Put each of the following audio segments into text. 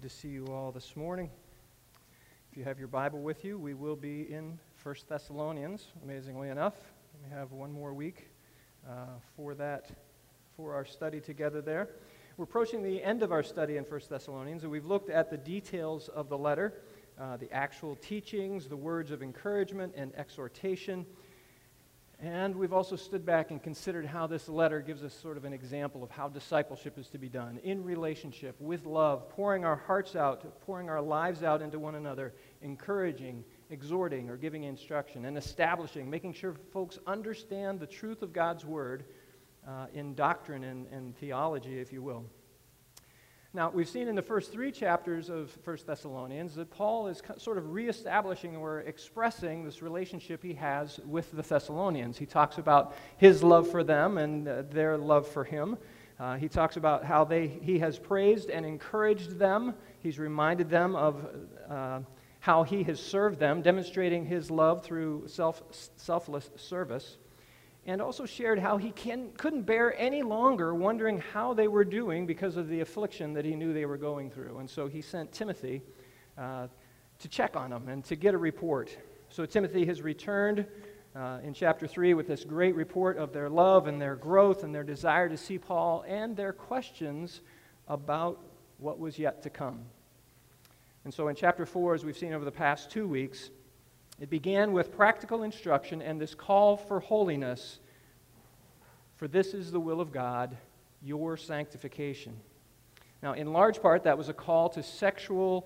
to see you all this morning. If you have your Bible with you, we will be in 1 Thessalonians, amazingly enough. We have one more week for our study together there. We're approaching the end of our study in 1 Thessalonians, and we've looked at the details of the letter, the actual teachings, the words of encouragement and exhortation. And we've also stood back and considered how this letter gives us sort of an example of how discipleship is to be done in relationship, with love, pouring our hearts out, pouring our lives out into one another, encouraging, exhorting, or giving instruction, and establishing, making sure folks understand the truth of God's Word in doctrine and theology, if you will. Now, we've seen in the first 3 chapters of 1 Thessalonians that Paul is sort of reestablishing or expressing this relationship he has with the Thessalonians. He talks about his love for them and their love for him. He talks about how he has praised and encouraged them. He's reminded them of how he has served them, demonstrating his love through selfless service. And also shared how he couldn't bear any longer wondering how they were doing because of the affliction that he knew they were going through. And so he sent Timothy to check on them and to get a report. So Timothy has returned in chapter 3 with this great report of their love and their growth and their desire to see Paul and their questions about what was yet to come. And so in chapter 4, as we've seen over the past 2 weeks, it began with practical instruction and this call for holiness. For this is the will of God, your sanctification. Now, in large part, that was a call to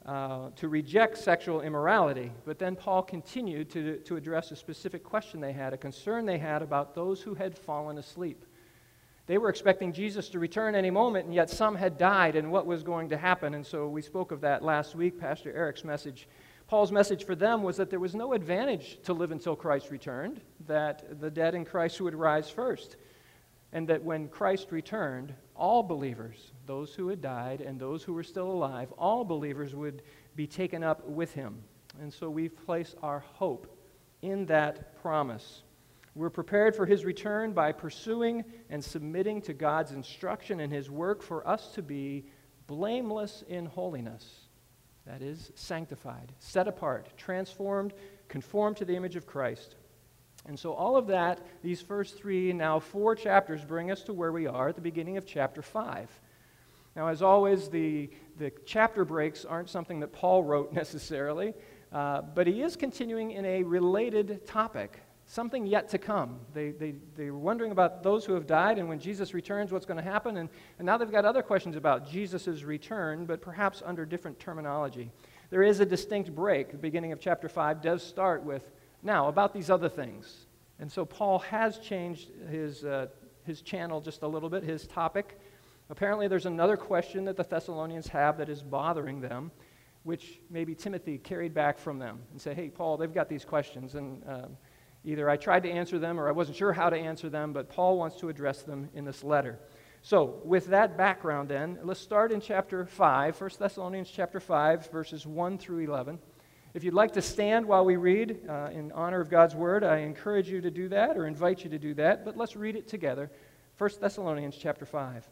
reject sexual immorality. But then Paul continued to address a specific question they had, a concern they had about those who had fallen asleep. They were expecting Jesus to return any moment, and yet some had died, and what was going to happen? And so we spoke of that last week, Pastor Eric's message. Paul's message for them was that there was no advantage to live until Christ returned, that the dead in Christ would rise first, and that when Christ returned, all believers, those who had died and those who were still alive, all believers would be taken up with him. And so we've placed our hope in that promise. We're prepared for his return by pursuing and submitting to God's instruction and his work for us to be blameless in holiness. That is, sanctified, set apart, transformed, conformed to the image of Christ. And so all of that, these first 3, now 4 chapters bring us to where we are at the beginning of chapter 5. Now, as always, the chapter breaks aren't something that Paul wrote necessarily, but he is continuing in a related topic, something yet to come. They were wondering about those who have died, and when Jesus returns, what's going to happen? And now they've got other questions about Jesus' return, but perhaps under different terminology. There is a distinct break. The beginning of chapter 5 does start with, now, about these other things. And so Paul has changed his channel just a little bit, his topic. Apparently there's another question that the Thessalonians have that is bothering them, which maybe Timothy carried back from them and said, hey, Paul, they've got these questions, and either I tried to answer them or I wasn't sure how to answer them, but Paul wants to address them in this letter. So, with that background then, let's start in chapter 5, 1 Thessalonians chapter 5, verses 1 through 11. If you'd like to stand while we read in honor of God's Word, I encourage you to do that or invite you to do that, but let's read it together. 1 Thessalonians chapter 5.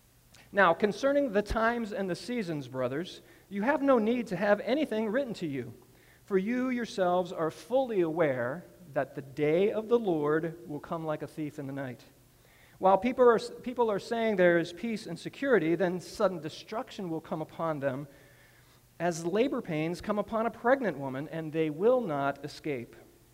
Now, concerning the times and the seasons, brothers, you have no need to have anything written to you, for you yourselves are fully aware that the day of the Lord will come like a thief in the night. While people are saying there is peace and security, then sudden destruction will come upon them, as labor pains come upon a pregnant woman, and they will not escape.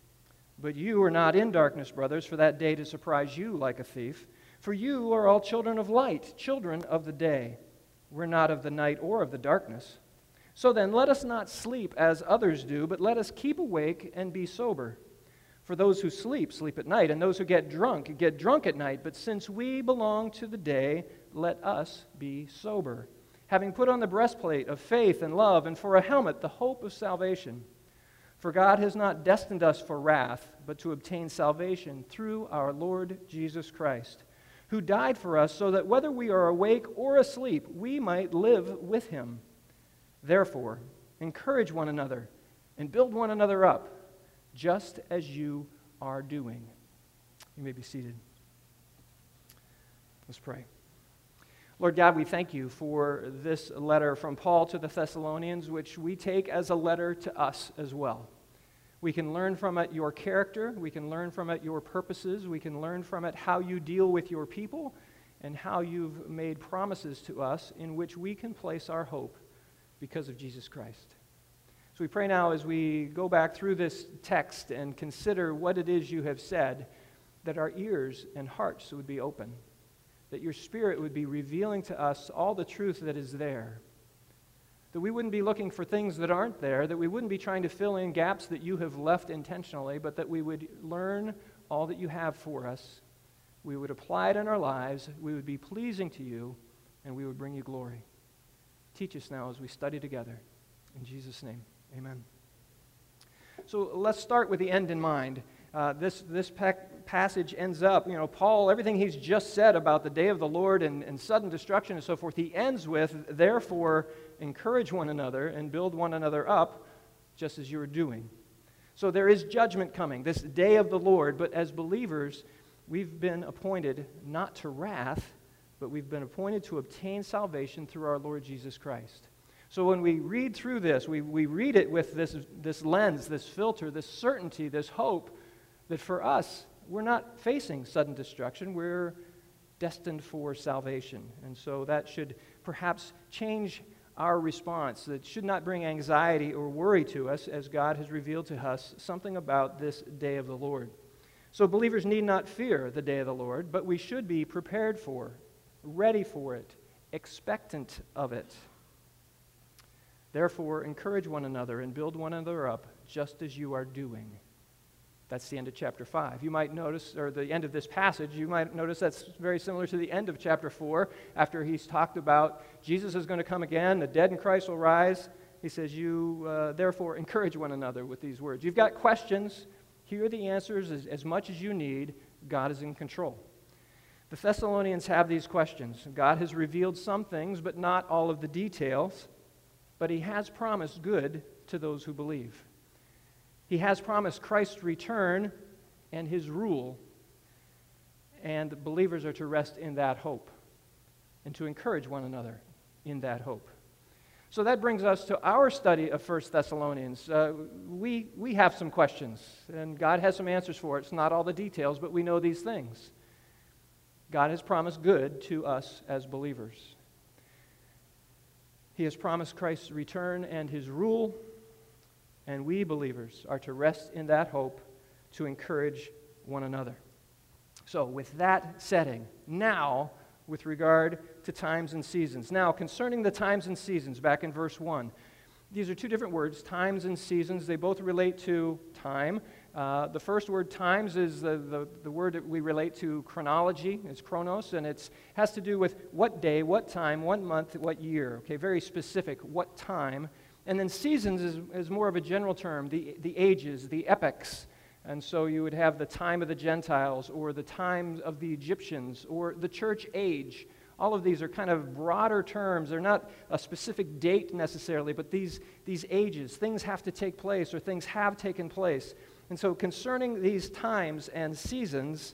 But you are not in darkness, brothers, for that day to surprise you like a thief. For you are all children of light, children of the day. We're not of the night or of the darkness. So then, let us not sleep as others do, but let us keep awake and be sober. For those who sleep, sleep at night, and those who get drunk at night. But since we belong to the day, let us be sober, having put on the breastplate of faith and love, and for a helmet, the hope of salvation. For God has not destined us for wrath, but to obtain salvation through our Lord Jesus Christ, who died for us so that whether we are awake or asleep, we might live with him. Therefore, encourage one another and build one another up, just as you are doing. You may be seated. Let's pray. Lord God, we thank you for this letter from Paul to the Thessalonians, which we take as a letter to us as well. We can learn from it your character, we can learn from it your purposes, we can learn from it how you deal with your people, and how you've made promises to us in which we can place our hope because of Jesus Christ. So we pray now as we go back through this text and consider what it is you have said, that our ears and hearts would be open, that your Spirit would be revealing to us all the truth that is there, that we wouldn't be looking for things that aren't there, that we wouldn't be trying to fill in gaps that you have left intentionally, but that we would learn all that you have for us. We would apply it in our lives, we would be pleasing to you, and we would bring you glory. Teach us now as we study together. In Jesus' name, amen. So let's start with the end in mind. This passage ends up, Paul, everything he's just said about the day of the Lord and sudden destruction and so forth, he ends with, therefore, encourage one another and build one another up, just as you are doing. So there is judgment coming, this day of the Lord, but as believers, we've been appointed not to wrath, but we've been appointed to obtain salvation through our Lord Jesus Christ. So when we read through this, we read it with this lens, this filter, this certainty, this hope, that for us, we're not facing sudden destruction, we're destined for salvation. And so that should perhaps change our response. That should not bring anxiety or worry to us, as God has revealed to us something about this day of the Lord. So believers need not fear the day of the Lord, but we should be prepared for, ready for it, expectant of it. Therefore, encourage one another and build one another up, just as you are doing. That's the end of chapter 5. You might notice, or the end of this passage, you might notice that's very similar to the end of chapter 4, after he's talked about Jesus is going to come again, the dead in Christ will rise. He says, you therefore encourage one another with these words. You've got questions. Here are the answers as much as you need. God is in control. The Thessalonians have these questions. God has revealed some things, but not all of the details. But he has promised good to those who believe. He has promised Christ's return and his rule. And believers are to rest in that hope and to encourage one another in that hope. So that brings us to our study of 1 Thessalonians. We have some questions, and God has some answers for it. It's not all the details, but we know these things. God has promised good to us as believers. He has promised Christ's return and his rule, and we believers are to rest in that hope to encourage one another. So with that setting, now with regard to times and seasons. Now, concerning the times and seasons, back in verse 1, these are two different words, times and seasons. They both relate to time. The first word, times, is the word that we relate to chronology. It's chronos, and it has to do with what day, what time, what month, what year. Okay, very specific, what time. And then seasons is more of a general term, the ages, the epochs. And so you would have the time of the Gentiles, or the time of the Egyptians, or the church age. All of these are kind of broader terms. They're not a specific date necessarily, but these ages, things have to take place, or things have taken place. And so concerning these times and seasons,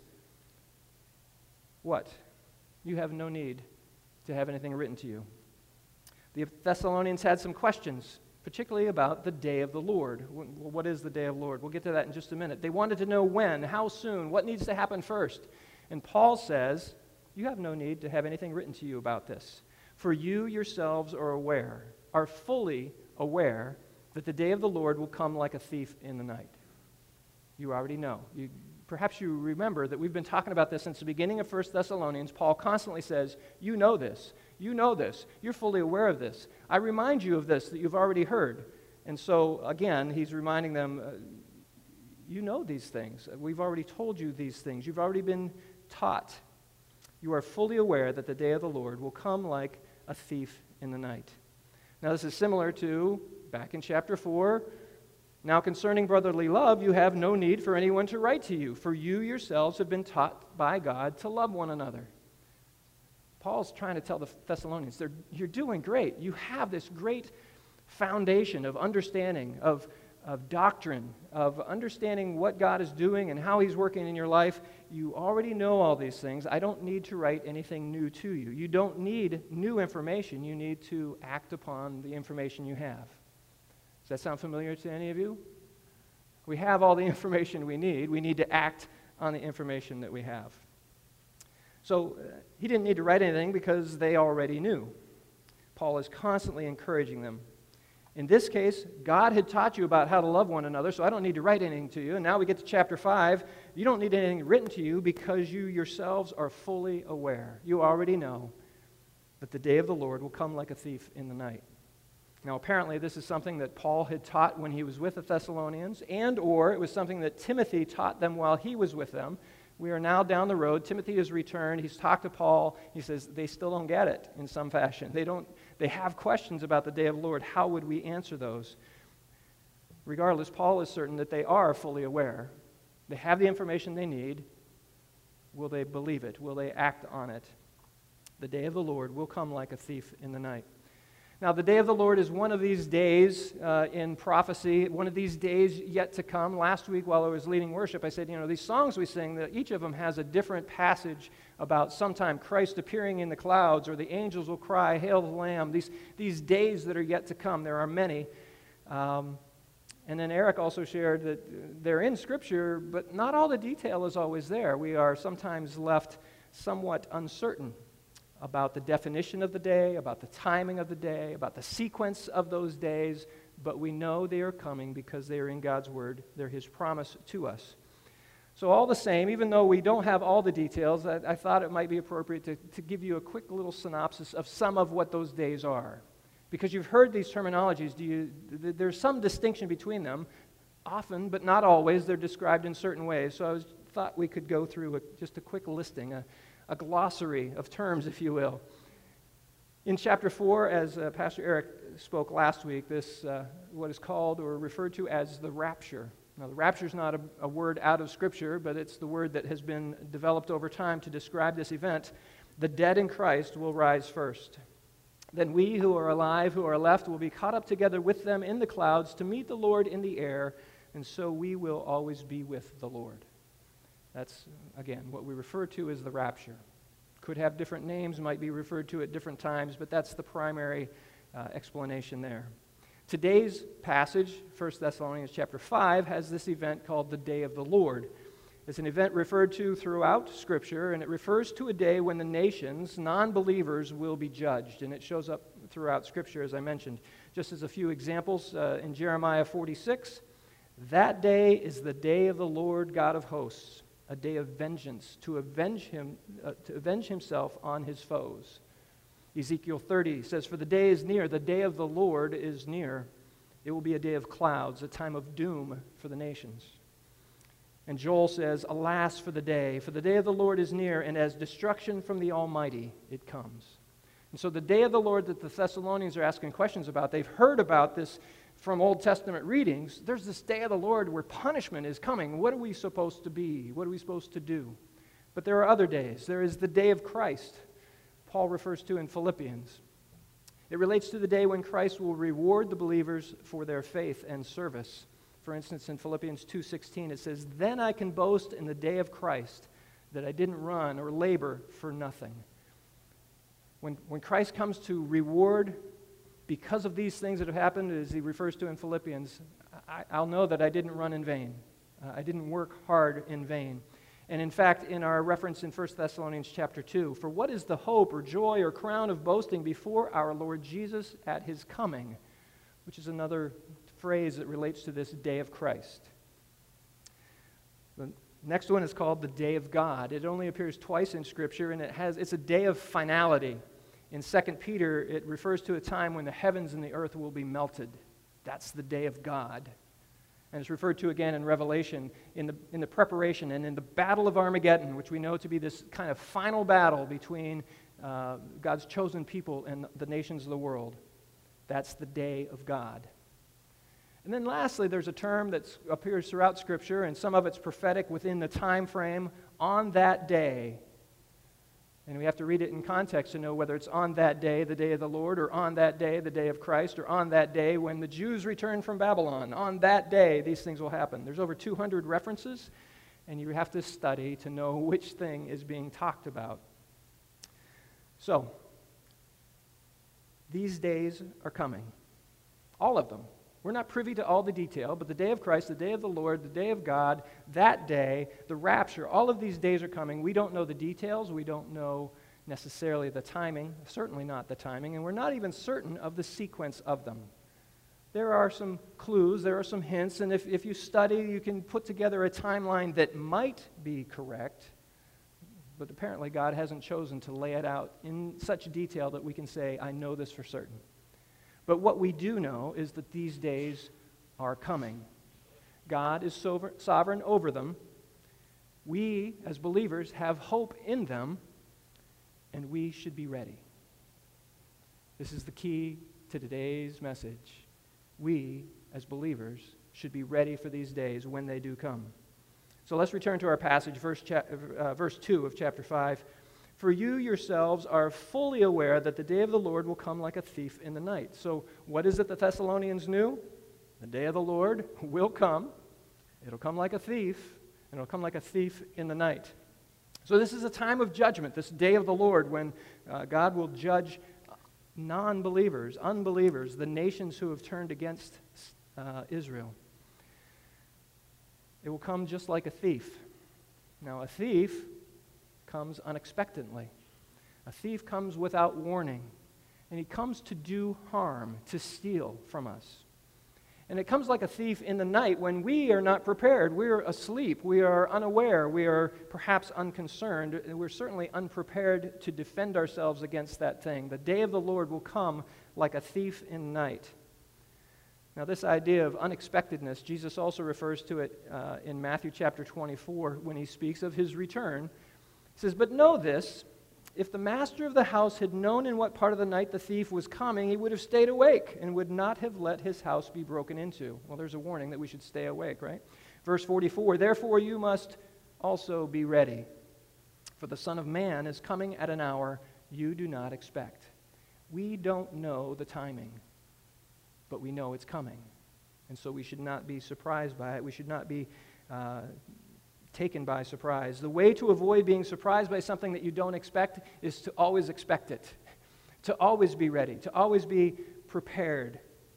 what? You have no need to have anything written to you. The Thessalonians had some questions, particularly about the day of the Lord. What is the day of the Lord? We'll get to that in just a minute. They wanted to know when, how soon, what needs to happen first. And Paul says, you have no need to have anything written to you about this. For you yourselves are fully aware that the day of the Lord will come like a thief in the night. You already know. Perhaps you remember that we've been talking about this since the beginning of 1 Thessalonians. Paul constantly says, you know this. You know this. You're fully aware of this. I remind you of this that you've already heard. And so, again, he's reminding them, you know these things. We've already told you these things. You've already been taught. You are fully aware that the day of the Lord will come like a thief in the night. Now, this is similar to back in chapter 4. Now, concerning brotherly love, you have no need for anyone to write to you, for you yourselves have been taught by God to love one another. Paul's trying to tell the Thessalonians, you're doing great. You have this great foundation of understanding, of of doctrine, of understanding what God is doing and how He's working in your life. You already know all these things. I don't need to write anything new to you. You don't need new information. You need to act upon the information you have. Does that sound familiar to any of you? We have all the information we need. We need to act on the information that we have. So he didn't need to write anything because they already knew. Paul is constantly encouraging them. In this case, God had taught you about how to love one another, so I don't need to write anything to you. And now we get to chapter 5. You don't need anything written to you because you yourselves are fully aware. You already know that the day of the Lord will come like a thief in the night. Now, apparently, this is something that Paul had taught when he was with the Thessalonians, and or it was something that Timothy taught them while he was with them. We are now down the road. Timothy has returned. He's talked to Paul. He says they still don't get it in some fashion. They have questions about the day of the Lord. How would we answer those? Regardless, Paul is certain that they are fully aware. They have the information they need. Will they believe it? Will they act on it? The day of the Lord will come like a thief in the night. Now, the day of the Lord is one of these days in prophecy, one of these days yet to come. Last week, while I was leading worship, I said, these songs we sing, that each of them has a different passage about sometime Christ appearing in the clouds, or the angels will cry, "Hail the Lamb." These days that are yet to come, there are many. And then Eric also shared that they're in Scripture, but not all the detail is always there. We are sometimes left somewhat uncertain about the definition of the day, about the timing of the day, about the sequence of those days, but we know they are coming because they are in God's Word. They're His promise to us. So all the same, even though we don't have all the details, I thought it might be appropriate to give you a quick little synopsis of some of what those days are. Because you've heard these terminologies, there's some distinction between them. Often, but not always, they're described in certain ways. So I thought we could go through just a quick listing, a glossary of terms, if you will. In chapter 4, as Pastor Eric spoke last week, this what is called or referred to as the rapture. Now, the rapture is not a word out of Scripture, but it's the word that has been developed over time to describe this event. The dead in Christ will rise first. Then we who are alive, who are left, will be caught up together with them in the clouds to meet the Lord in the air, and so we will always be with the Lord. That's, again, what we refer to as the rapture. Could have different names, might be referred to at different times, but that's the primary explanation there. Today's passage, 1 Thessalonians chapter 5, has this event called the Day of the Lord. It's an event referred to throughout Scripture, and it refers to a day when the nations, non-believers, will be judged. And it shows up throughout Scripture, as I mentioned. Just as a few examples, in Jeremiah 46, that day is the day of the Lord God of hosts, a day of vengeance, to avenge himself on his foes. Ezekiel 30 says, "For the day is near, the day of the Lord is near. It will be a day of clouds, a time of doom for the nations." And Joel says, "Alas for the day of the Lord is near, and as destruction from the Almighty it comes." And so the day of the Lord that the Thessalonians are asking questions about, they've heard about this from Old Testament readings. There's this day of the Lord where punishment is coming. What are we supposed to be? What are we supposed to do? But there are other days. There is the day of Christ, Paul refers to in Philippians. It relates to the day when Christ will reward the believers for their faith and service. For instance, in Philippians 2:16, it says, "Then I can boast in the day of Christ that I didn't run or labor for nothing." When Christ comes to reward because of these things that have happened, as he refers to in Philippians, I'll know that I didn't run in vain. I didn't work hard in vain. And in fact, in our reference in 1 Thessalonians chapter 2, "For what is the hope or joy or crown of boasting before our Lord Jesus at his coming?" Which is another phrase that relates to this day of Christ. The next one is called the Day of God. It only appears twice in Scripture, and it's a day of finality. In 2 Peter, it refers to a time when the heavens and the earth will be melted. That's the day of God. And it's referred to again in Revelation in the preparation and in the battle of Armageddon, which we know to be this kind of final battle between God's chosen people and the nations of the world. That's the day of God. And then lastly, there's a term that appears throughout Scripture, and some of it's prophetic within the time frame. On that day, And we have to read it in context to know whether it's on that day, the day of the Lord, or on that day, the day of Christ, or on that day when the Jews return from Babylon. On that day, these things will happen. There's over 200 references, and you have to study to know which thing is being talked about. So, these days are coming. All of them. We're not privy to all the detail, but the day of Christ, the day of the Lord, the day of God, that day, the rapture, all of these days are coming. We don't know the details. We don't know necessarily the timing, certainly not the timing, and we're not even certain of the sequence of them. There are some clues, there are some hints, and if you study, you can put together a timeline that might be correct, but apparently God hasn't chosen to lay it out in such detail that we can say, I know this for certain. But what we do know is that these days are coming. God is sovereign over them. We, as believers, have hope in them, and we should be ready. This is the key to today's message. We, as believers, should be ready for these days when they do come. So let's return to our passage, verse 2 of chapter 5. For you yourselves are fully aware that the day of the Lord will come like a thief in the night. So what is it the Thessalonians knew? The day of the Lord will come. It'll come like a thief, and it'll come like a thief in the night. So this is a time of judgment, this day of the Lord, when God will judge non-believers, unbelievers, the nations who have turned against Israel. It will come just like a thief. Now, a thief comes unexpectedly. A thief comes without warning, and he comes to do harm, to steal from us. And it comes like a thief in the night when we are not prepared. We are asleep. We are unaware. We are perhaps unconcerned. We're certainly unprepared to defend ourselves against that thing. The day of the Lord will come like a thief in the night. Now, this idea of unexpectedness, Jesus also refers to it in Matthew chapter 24 when he speaks of his return. He says, but know this, if the master of the house had known in what part of the night the thief was coming, he would have stayed awake and would not have let his house be broken into. Well, there's a warning that we should stay awake, right? Verse 44, therefore you must also be ready, for the Son of Man is coming at an hour you do not expect. We don't know the timing, but we know it's coming. And so we should not be surprised by it. We should not be taken by surprise. The way to avoid being surprised by something that you don't expect is to always expect it, to always be ready, to always be prepared.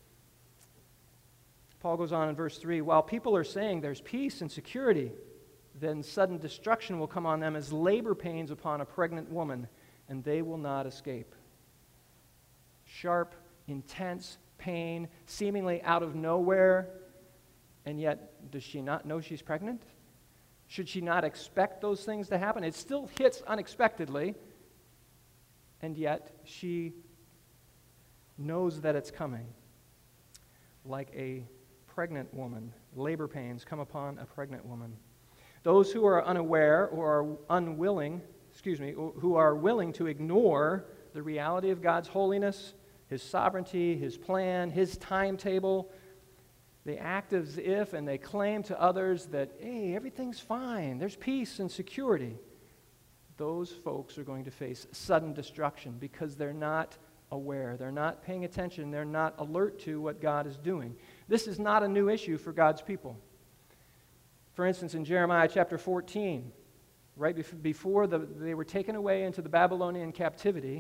Paul goes on in verse 3, while people are saying there's peace and security, then sudden destruction will come on them as labor pains upon a pregnant woman, and they will not escape. Sharp, intense pain, seemingly out of nowhere, and yet does she not know she's pregnant? Should she not expect those things to happen? It still hits unexpectedly, and yet she knows that it's coming. Like a pregnant woman, labor pains come upon a pregnant woman. Those who are unaware or are who are willing to ignore the reality of God's holiness, His sovereignty, His plan, His timetable, they act as if and they claim to others that, hey, everything's fine, there's peace and security. Those folks are going to face sudden destruction because they're not aware, they're not paying attention, they're not alert to what God is doing. This is not a new issue for God's people. For instance, in Jeremiah chapter 14, right before they were taken away into the Babylonian captivity,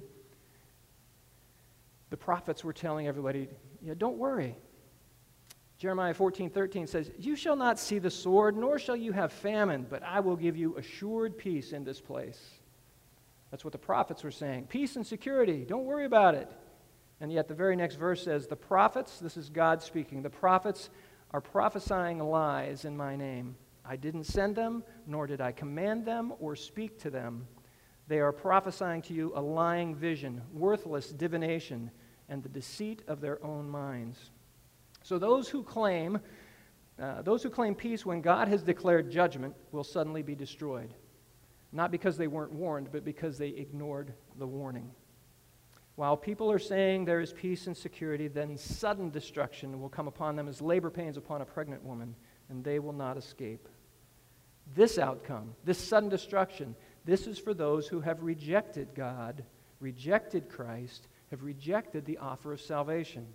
the prophets were telling everybody, don't worry. Jeremiah 14:13 says, you shall not see the sword, nor shall you have famine, but I will give you assured peace in this place. That's what the prophets were saying. Peace and security, don't worry about it. And yet the very next verse says, the prophets, this is God speaking, the prophets are prophesying lies in my name. I didn't send them, nor did I command them or speak to them. They are prophesying to you a lying vision, worthless divination, and the deceit of their own minds. So those who claim peace when God has declared judgment will suddenly be destroyed. Not because they weren't warned, but because they ignored the warning. While people are saying there is peace and security, then sudden destruction will come upon them as labor pains upon a pregnant woman, and they will not escape. This outcome, this sudden destruction, This is for those who have rejected God, rejected Christ, have rejected the offer of salvation.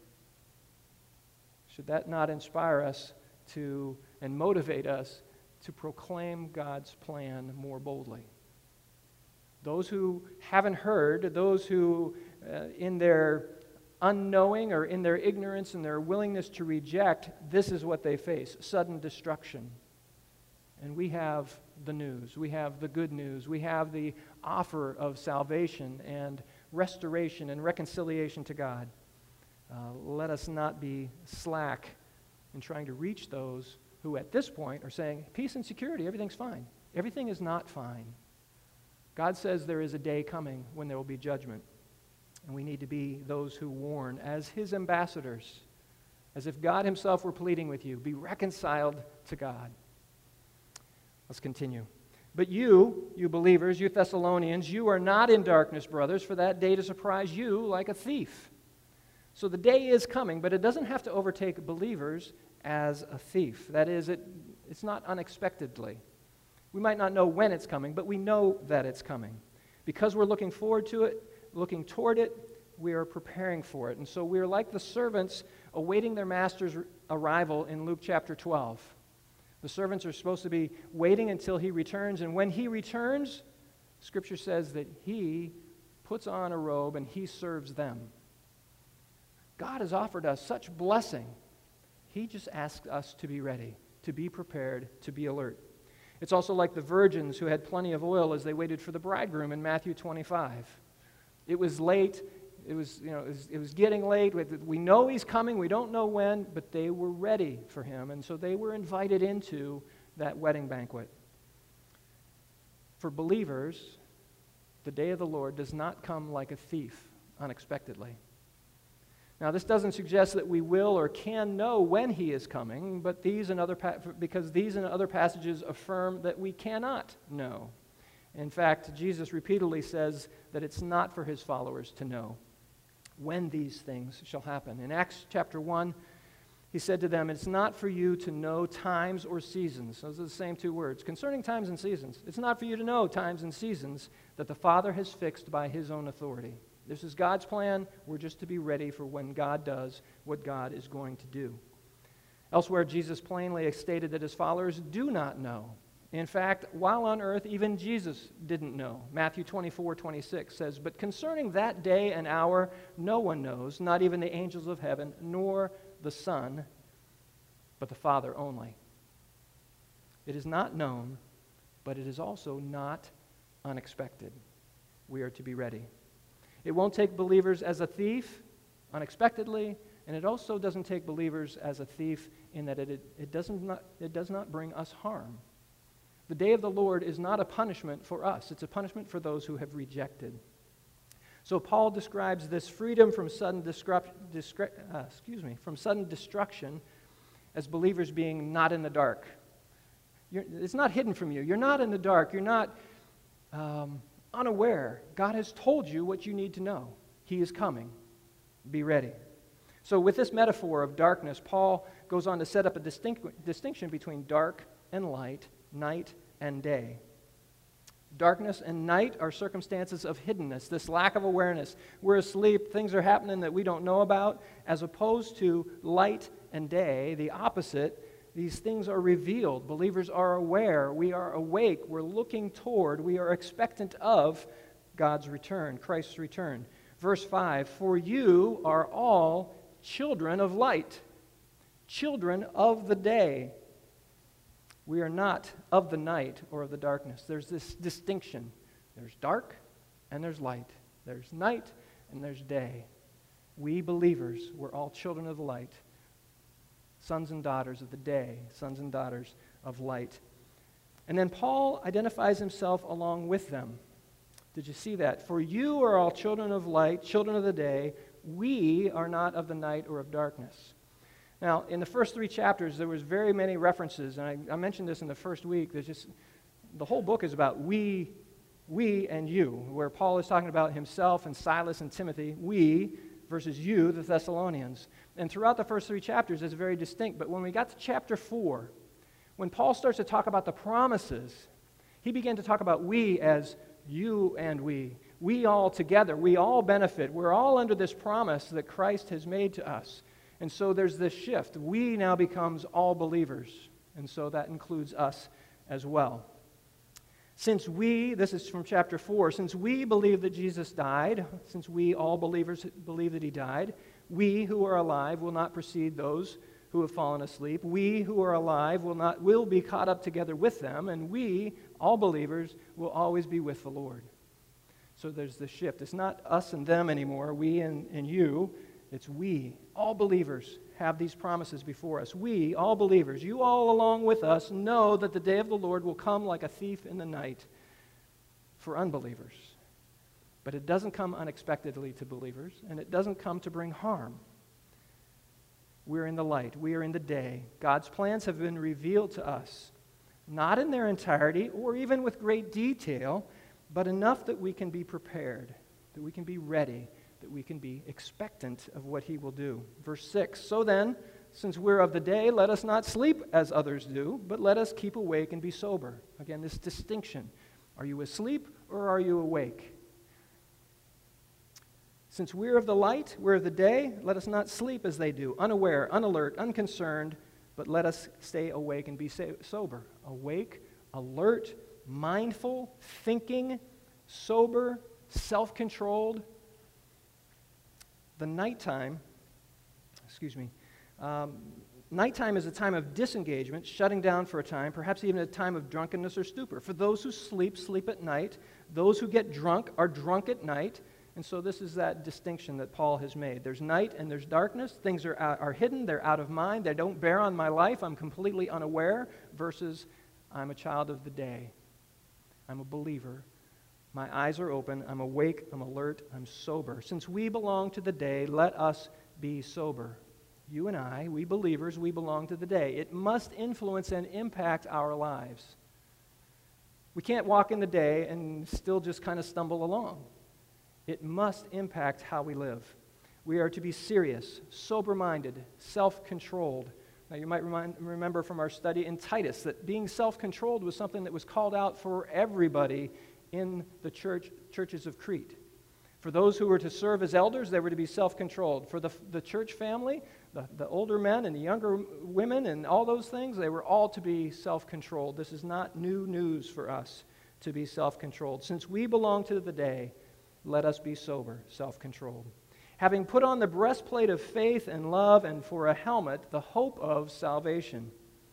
Should that not inspire us to and motivate us to proclaim God's plan more boldly? Those who haven't heard, those who in their unknowing or in their ignorance and their willingness to reject, this is what they face: sudden destruction. And we have the news. We have the good news. We have the offer of salvation and restoration and reconciliation to God. Let us not be slack in trying to reach those who at this point are saying, peace and security, everything's fine. Everything is not fine. God says there is a day coming when there will be judgment. And we need to be those who warn as His ambassadors, as if God Himself were pleading with you, be reconciled to God. Let's continue. But you believers, you Thessalonians, you are not in darkness, brothers, for that day to surprise you like a thief. So the day is coming, but it doesn't have to overtake believers as a thief. That is, it's not unexpectedly. We might not know when it's coming, but we know that it's coming. Because we're looking forward to it, looking toward it, we are preparing for it. And so we are like the servants awaiting their master's arrival in Luke chapter 12. The servants are supposed to be waiting until He returns, and when He returns, Scripture says that He puts on a robe and He serves them. God has offered us such blessing. He just asks us to be ready, to be prepared, to be alert. It's also like the virgins who had plenty of oil as they waited for the bridegroom in Matthew 25. It was late. It was getting late. We know He's coming. We don't know when, but they were ready for Him, and so they were invited into that wedding banquet. For believers, the day of the Lord does not come like a thief unexpectedly. Now, this doesn't suggest that we will or can know when He is coming, but because these and other passages affirm that we cannot know. In fact, Jesus repeatedly says that it's not for His followers to know when these things shall happen. In Acts chapter 1, He said to them, it's not for you to know times or seasons. Those are the same two words. Concerning times and seasons, it's not for you to know times and seasons that the Father has fixed by His own authority. This is God's plan. We're just to be ready for when God does what God is going to do. Elsewhere, Jesus plainly stated that His followers do not know. In fact, while on earth, even Jesus didn't know. Matthew 24:26 says, but concerning that day and hour, no one knows, not even the angels of heaven, nor the Son, but the Father only. It is not known, but it is also not unexpected. We are to be ready. It won't take believers as a thief unexpectedly, and it also doesn't take believers as a thief in that it does not bring us harm. The day of the Lord is not a punishment for us. It's a punishment for those who have rejected. So Paul describes this freedom from sudden destruction as believers being not in the dark. It's not hidden from you. You're not in the dark. You're not unaware. God has told you what you need to know. He is coming. Be ready. So with this metaphor of darkness, Paul goes on to set up a distinction between dark and light, night and day. Darkness and night are circumstances of hiddenness, this lack of awareness. We're asleep, things are happening that we don't know about, as opposed to light and day, the opposite. These things are revealed. Believers are aware. We are awake. We're looking toward. We are expectant of God's return, Christ's return. Verse 5, for you are all children of light, children of the day. We are not of the night or of the darkness. There's this distinction. There's dark and there's light. There's night and there's day. We believers, we're all children of the light, sons and daughters of the day, sons and daughters of light. And then Paul identifies himself along with them. Did you see that? For you are all children of light, children of the day. We are not of the night or of darkness. Now, in the first 3 chapters, there was very many references, and I mentioned this in the first week. The whole book is about we and you, where Paul is talking about himself and Silas and Timothy, we versus you, the Thessalonians. And throughout the first 3 chapters, it's very distinct. But when we got to chapter 4, when Paul starts to talk about the promises, He began to talk about we as you and we. We all together. We all benefit. We're all under this promise that Christ has made to us. And so there's this shift. We now becomes all believers. And so that includes us as well. This is from chapter 4, since we believe that Jesus died, since we all believers believe that he died, we who are alive will not precede those who have fallen asleep. We who are alive will be caught up together with them, and we, all believers, will always be with the Lord. So there's this shift. It's not us and them anymore, we and you. It's we, all believers, have these promises before us. We, all believers, you all along with us, know that the day of the Lord will come like a thief in the night for unbelievers. But it doesn't come unexpectedly to believers, and it doesn't come to bring harm. We're in the light. We are in the day. God's plans have been revealed to us, not in their entirety or even with great detail, but enough that we can be prepared, that we can be ready, that we can be expectant of what he will do. Verse 6, so then, since we're of the day, let us not sleep as others do, but let us keep awake and be sober. Again, this distinction. Are you asleep or are you awake? Since we're of the light, we're of the day, let us not sleep as they do, unaware, unalert, unconcerned, but let us stay awake and be sober. Awake, alert, mindful, thinking, sober, self-controlled. The nighttime is a time of disengagement, shutting down for a time, perhaps even a time of drunkenness or stupor. For those who sleep, sleep at night. Those who get drunk are drunk at night. And so this is that distinction that Paul has made. There's night and there's darkness. Things are hidden. They're out of mind. They don't bear on my life. I'm completely unaware versus I'm a child of the day. I'm a believer. My eyes are open. I'm awake. I'm alert. I'm sober. Since we belong to the day, let us be sober. You and I, we believers, we belong to the day. It must influence and impact our lives. We can't walk in the day and still just kind of stumble along. It must impact how we live. We are to be serious, sober-minded, self-controlled. Now, you might remember from our study in Titus that being self-controlled was something that was called out for everybody in the churches of Crete. For those who were to serve as elders, they were to be self-controlled. For the church family, the older men and the younger women and all those things, they were all to be self-controlled. This is not new news for us to be self-controlled. Since we belong to the day, let us be sober, self-controlled. Having put on the breastplate of faith and love, and for a helmet, the hope of salvation.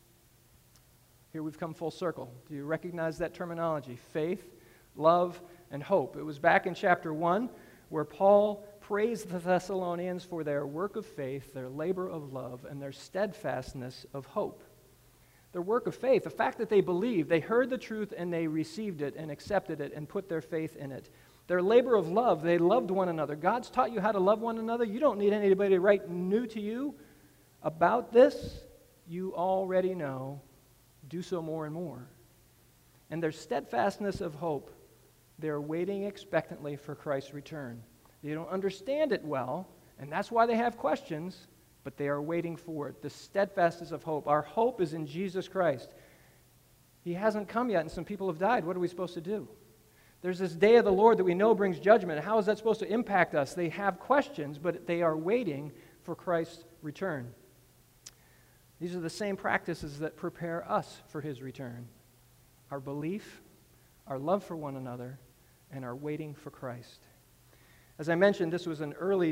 Here we've come full circle. Do you recognize that terminology? Faith, love, and hope. It was back in chapter 1 where Paul praised the Thessalonians for their work of faith, their labor of love, and their steadfastness of hope. Their work of faith, the fact that they believed, they heard the truth and they received it and accepted it and put their faith in it. Their labor of love, they loved one another. God's taught you how to love one another. You don't need anybody to write new to you about this. You already know. Do so more and more. And their steadfastness of hope, they're waiting expectantly for Christ's return. They don't understand it well, and that's why they have questions, but they are waiting for it. The steadfastness of hope. Our hope is in Jesus Christ. He hasn't come yet, and some people have died. What are we supposed to do? There's this day of the Lord that we know brings judgment. How is that supposed to impact us? They have questions, but they are waiting for Christ's return. These are the same practices that prepare us for his return. Our belief, our love for one another, and our waiting for Christ. As I mentioned, this was earlier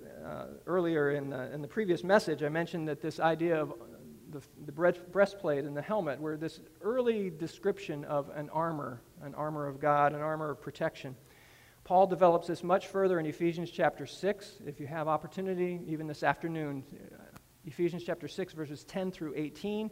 in the previous message, I mentioned that this idea of the breastplate and the helmet were this early description of an armor of God, an armor of protection. Paul develops this much further in Ephesians chapter 6. If you have opportunity, even this afternoon, Ephesians chapter 6, verses 10 through 18.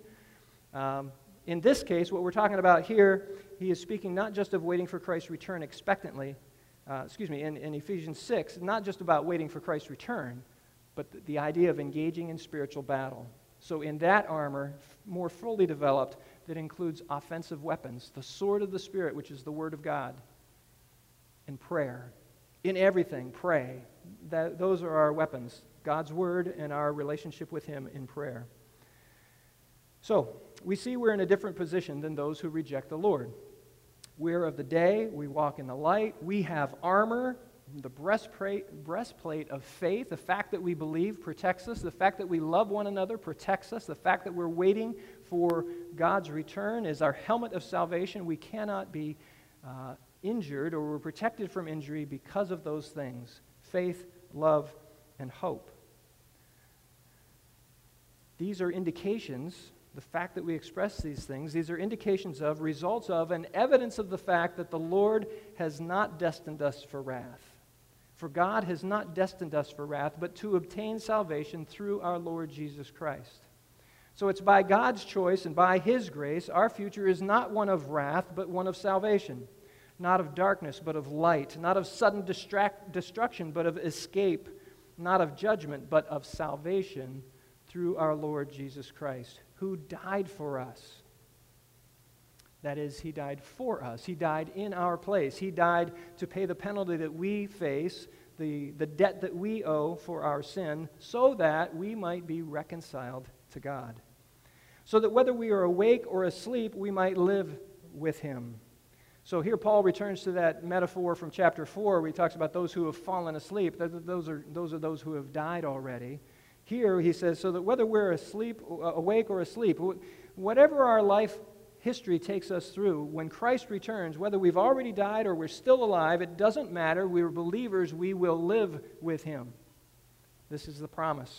In this case, what we're talking about here, he is speaking not just of waiting for Christ's return expectantly, in Ephesians 6, not just about waiting for Christ's return, but the idea of engaging in spiritual battle. So in that armor, more fully developed, that includes offensive weapons, the sword of the Spirit, which is the Word of God, and prayer. In everything, pray. Those are our weapons, God's Word and our relationship with Him in prayer. So, we see we're in a different position than those who reject the Lord. We're of the day. We walk in the light. We have armor. The breastplate of faith, the fact that we believe protects us. The fact that we love one another protects us. The fact that we're waiting for God's return is our helmet of salvation. We cannot be injured, or we're protected from injury because of those things: faith, love, and hope. These are indications, the fact that we express these things, these are indications of, results of, and evidence of the fact that the Lord has not destined us for wrath. For God has not destined us for wrath, but to obtain salvation through our Lord Jesus Christ. So it's by God's choice and by His grace, our future is not one of wrath, but one of salvation. Not of darkness, but of light. Not of sudden destruction, but of escape. Not of judgment, but of salvation through our Lord Jesus Christ, who died for us. That is, He died for us. He died in our place. He died to pay the penalty that we face, the debt that we owe for our sin, so that we might be reconciled to God. So that whether we are awake or asleep, we might live with Him. So here Paul returns to that metaphor from chapter 4 where he talks about those who have fallen asleep. Those are those who have died already. Here he says, so that whether we're awake or asleep, whatever our life history takes us through, when Christ returns, whether we've already died or we're still alive, it doesn't matter. We're believers. We will live with Him. This is the promise.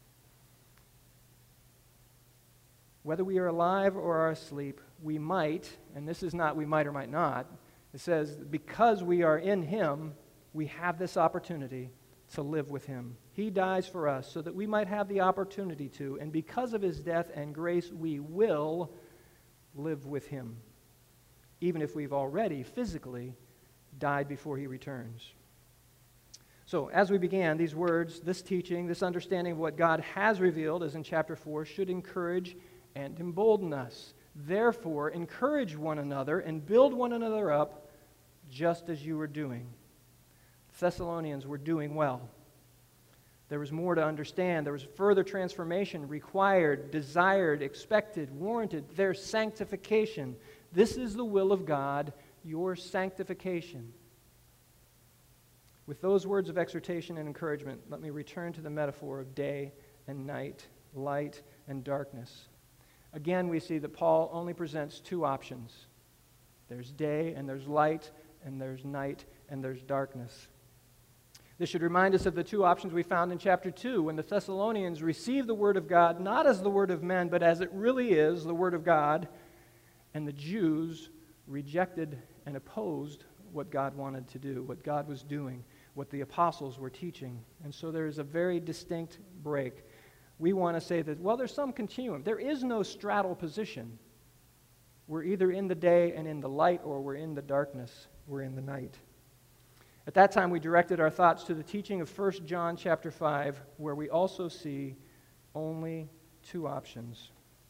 Whether we are alive or are asleep, we might, and this is not we might or might not, it says because we are in Him, we have this opportunity to live with Him. He dies for us so that we might have the opportunity to, and because of His death and grace, we will live with Him, even if we've already physically died before He returns. So, as we began, these words, this teaching, this understanding of what God has revealed, as in chapter 4, should encourage and embolden us. Therefore, encourage one another and build one another up, just as you were doing. The Thessalonians were doing well. There was more to understand. There was further transformation required, desired, expected, warranted. Their sanctification. This is the will of God, your sanctification. With those words of exhortation and encouragement, let me return to the metaphor of day and night, light and darkness. Again, we see that Paul only presents two options. There's day and there's light, and there's night and there's darkness. This should remind us of the two options we found in chapter 2, when the Thessalonians received the Word of God not as the Word of men, but as it really is, the Word of God, and the Jews rejected and opposed what God wanted to do, what God was doing, what the apostles were teaching. And so there is a very distinct break. We want to say that, well, there's some continuum. There is no straddle position. We're either in the day and in the light, or we're in the darkness, we're in the night. At that time, we directed our thoughts to the teaching of 1 John chapter 5, where we also see only two options.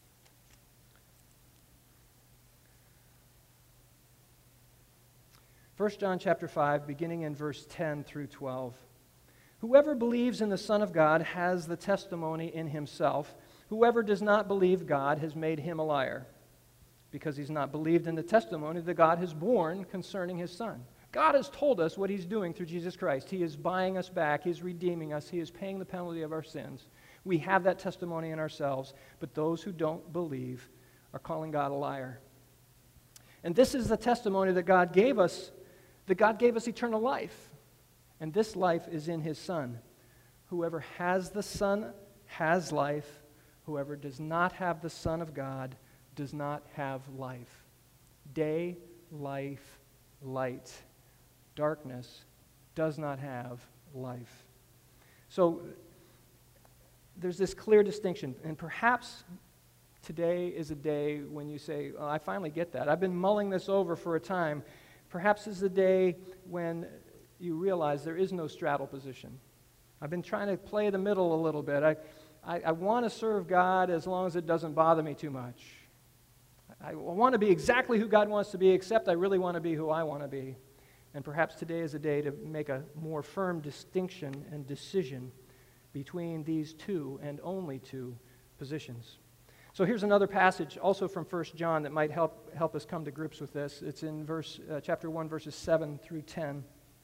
1 John chapter 5, beginning in verse 10 through 12. Whoever believes in the Son of God has the testimony in himself. Whoever does not believe God has made him a liar, because he's not believed in the testimony that God has borne concerning His Son. God has told us what He's doing through Jesus Christ. He is buying us back. He is redeeming us. He is paying the penalty of our sins. We have that testimony in ourselves, but those who don't believe are calling God a liar. And this is the testimony that God gave us eternal life. And this life is in His Son. Whoever has the Son has life. Whoever does not have the Son of God does not have life. Day, life, light. Darkness does not have life. So there's this clear distinction, and perhaps today is a day when you say, oh, I finally get that. I've been mulling this over for a time. Perhaps this is a day when you realize there is no straddle position. I've been trying to play the middle a little bit. I want to serve God as long as it doesn't bother me too much. I want to be exactly who God wants to be, except I really want to be who I want to be. And perhaps today is a day to make a more firm distinction and decision between these two and only two positions. So here's another passage also from 1 John that might help us come to grips with this. It's in chapter 1, verses 7 through 10.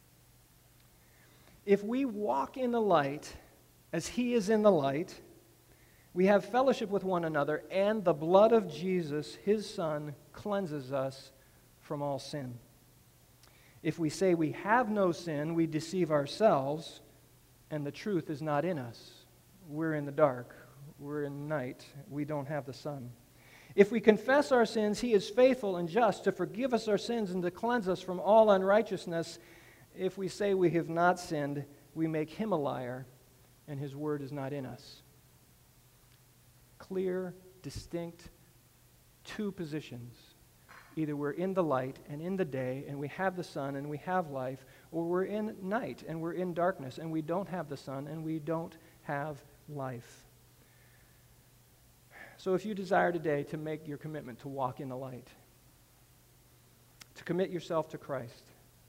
If we walk in the light as he is in the light, we have fellowship with one another, and the blood of Jesus, his Son, cleanses us from all sin. If we say we have no sin, we deceive ourselves, and the truth is not in us. We're in the dark. We're in night. We don't have the sun. If we confess our sins, he is faithful and just to forgive us our sins and to cleanse us from all unrighteousness. If we say we have not sinned, we make him a liar, and his word is not in us. Clear, distinct, two positions. Either we're in the light and in the day, and we have the sun and we have life, or we're in night and we're in darkness, and we don't have the sun and we don't have life. So if you desire today to make your commitment to walk in the light, to commit yourself to Christ,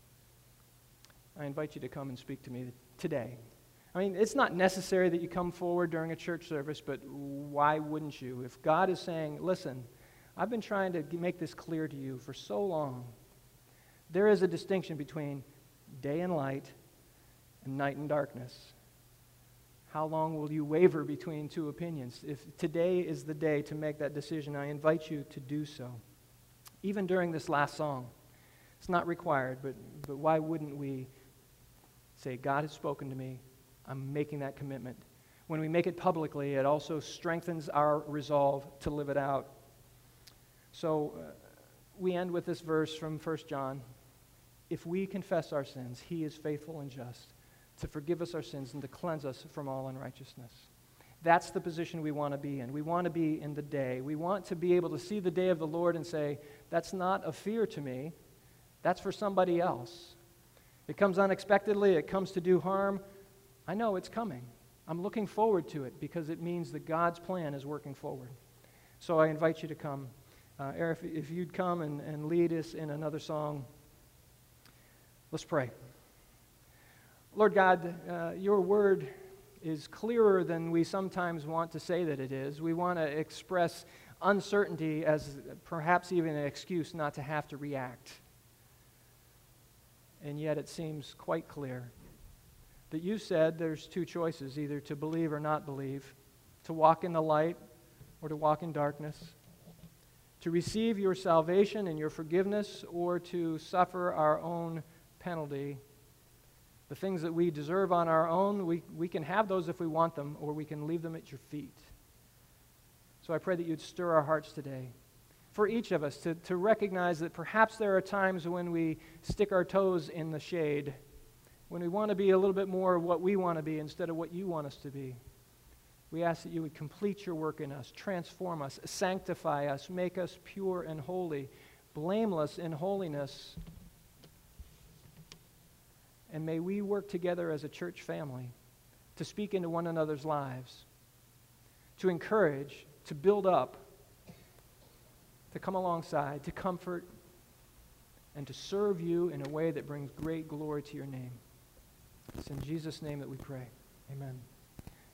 I invite you to come and speak to me today. I mean, it's not necessary that you come forward during a church service, but why wouldn't you? If God is saying, listen, I've been trying to make this clear to you for so long. There is a distinction between day and light and night and darkness. How long will you waver between two opinions? If today is the day to make that decision, I invite you to do so. Even during this last song. It's not required, but why wouldn't we say, God has spoken to me, I'm making that commitment. When we make it publicly, it also strengthens our resolve to live it out. So we end with this verse from 1 John. If we confess our sins, he is faithful and just to forgive us our sins and to cleanse us from all unrighteousness. That's the position we want to be in. We want to be in the day. We want to be able to see the day of the Lord and say, that's not a fear to me. That's for somebody else. It comes unexpectedly. It comes to do harm. I know it's coming. I'm looking forward to it because it means that God's plan is working forward. So I invite you to come. Eric, if you'd come and lead us in another song, let's pray. Lord God, your word is clearer than we sometimes want to say that it is. We want to express uncertainty as perhaps even an excuse not to have to react. And yet it seems quite clear that you said there's two choices, either to believe or not believe, to walk in the light or to walk in darkness, to receive your salvation and your forgiveness or to suffer our own penalty. The things that we deserve on our own, we can have those if we want them, or we can leave them at your feet. So I pray that you'd stir our hearts today for each of us to recognize that perhaps there are times when we stick our toes in the shade, when we want to be a little bit more what we want to be instead of what you want us to be. We ask that you would complete your work in us, transform us, sanctify us, make us pure and holy, blameless in holiness. And may we work together as a church family to speak into one another's lives, to encourage, to build up, to come alongside, to comfort, and to serve you in a way that brings great glory to your name. It's in Jesus' name that we pray. Amen.